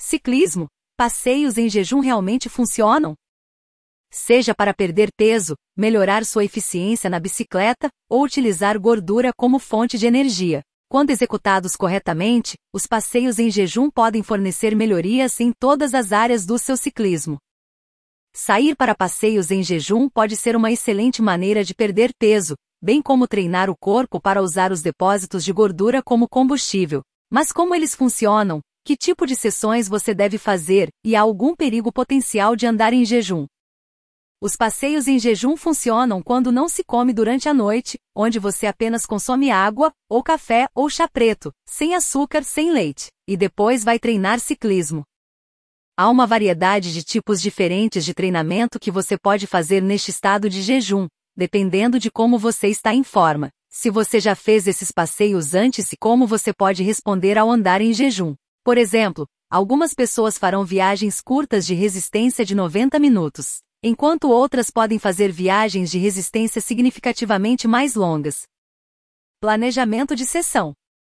Ciclismo. Passeios em jejum realmente funcionam? Seja para perder peso, melhorar sua eficiência na bicicleta, ou utilizar gordura como fonte de energia. Quando executados corretamente, os passeios em jejum podem fornecer melhorias em todas as áreas do seu ciclismo. Sair para passeios em jejum pode ser uma excelente maneira de perder peso, bem como treinar o corpo para usar os depósitos de gordura como combustível. Mas como eles funcionam? Que tipo de sessões você deve fazer, e há algum perigo potencial de andar em jejum? Os passeios em jejum funcionam quando não se come durante a noite, onde você apenas consome água, ou café ou chá preto, sem açúcar, sem leite, e depois vai treinar ciclismo. Há uma variedade de tipos diferentes de treinamento que você pode fazer neste estado de jejum, dependendo de como você está em forma. Se você já fez esses passeios antes e como você pode responder ao andar em jejum. Por exemplo, algumas pessoas farão viagens curtas de resistência de 90 minutos, enquanto outras podem fazer viagens de resistência significativamente mais longas. Planejamento de sessão.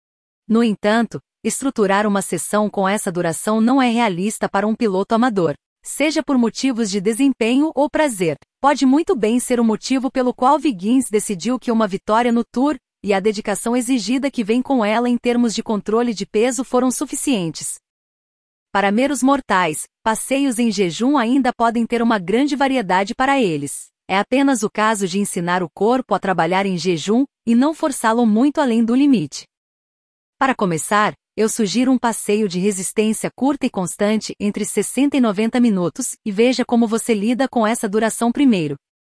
No entanto, estruturar uma sessão com essa duração não é realista para um piloto amador. Seja por motivos de desempenho ou prazer, pode muito bem ser o motivo pelo qual Wiggins decidiu que uma vitória no Tour, e a dedicação exigida que vem com ela em termos de controle de peso foram suficientes. Para meros mortais, passeios em jejum ainda podem ter uma grande variedade para eles. É apenas o caso de ensinar o corpo a trabalhar em jejum, e não forçá-lo muito além do limite. Para começar, eu sugiro um passeio de resistência curta e constante entre 60 e 90 minutos, e veja como você lida com essa duração primeiro.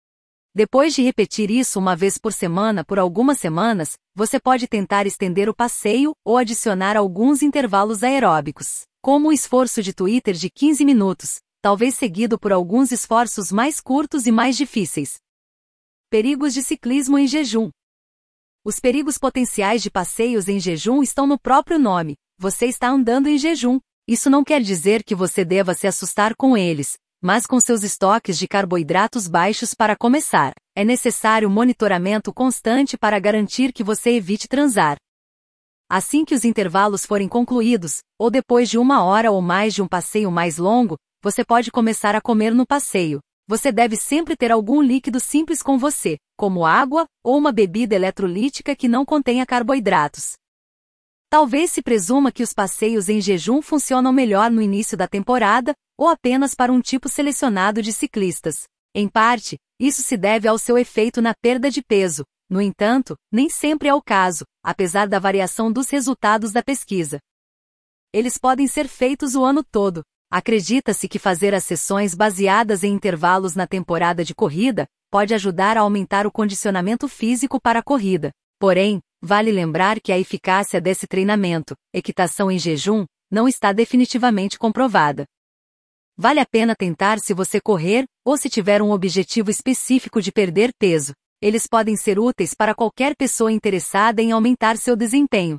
Depois de repetir isso uma vez por semana por algumas semanas, você pode tentar estender o passeio ou adicionar alguns intervalos aeróbicos, como o esforço de Twitter de 15 minutos, talvez seguido por alguns esforços mais curtos e mais difíceis. Perigos de ciclismo em jejum. Os perigos potenciais de passeios em jejum estão no próprio nome. Você está andando em jejum. Isso não quer dizer que você deva se assustar com eles, mas com seus estoques de carboidratos baixos para começar. É necessário monitoramento constante para garantir que você evite transar. Assim que os intervalos forem concluídos, ou depois de 1 hora ou mais de um passeio mais longo, você pode começar a comer no passeio. Você deve sempre ter algum líquido simples com você, como água, ou uma bebida eletrolítica que não contenha carboidratos. Talvez se presuma que os passeios em jejum funcionam melhor no início da temporada, ou apenas para um tipo selecionado de ciclistas. Em parte, isso se deve ao seu efeito na perda de peso. No entanto, nem sempre é o caso, apesar da variação dos resultados da pesquisa. Eles podem ser feitos o ano todo. Acredita-se que fazer as sessões baseadas em intervalos na temporada de corrida pode ajudar a aumentar o condicionamento físico para a corrida. Porém, vale lembrar que a eficácia desse treinamento, equitação em jejum, não está definitivamente comprovada. Vale a pena tentar se você correr, ou se tiver um objetivo específico de perder peso. Eles podem ser úteis para qualquer pessoa interessada em aumentar seu desempenho.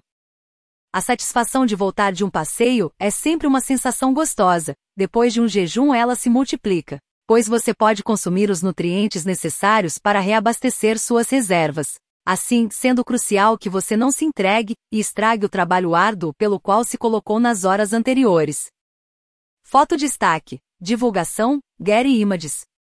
A satisfação de voltar de um passeio é sempre uma sensação gostosa. Depois de um jejum ela se multiplica, pois você pode consumir os nutrientes necessários para reabastecer suas reservas. Assim, sendo crucial que você não se entregue e estrague o trabalho árduo pelo qual se colocou nas horas anteriores. Foto destaque. Divulgação, Getty Images.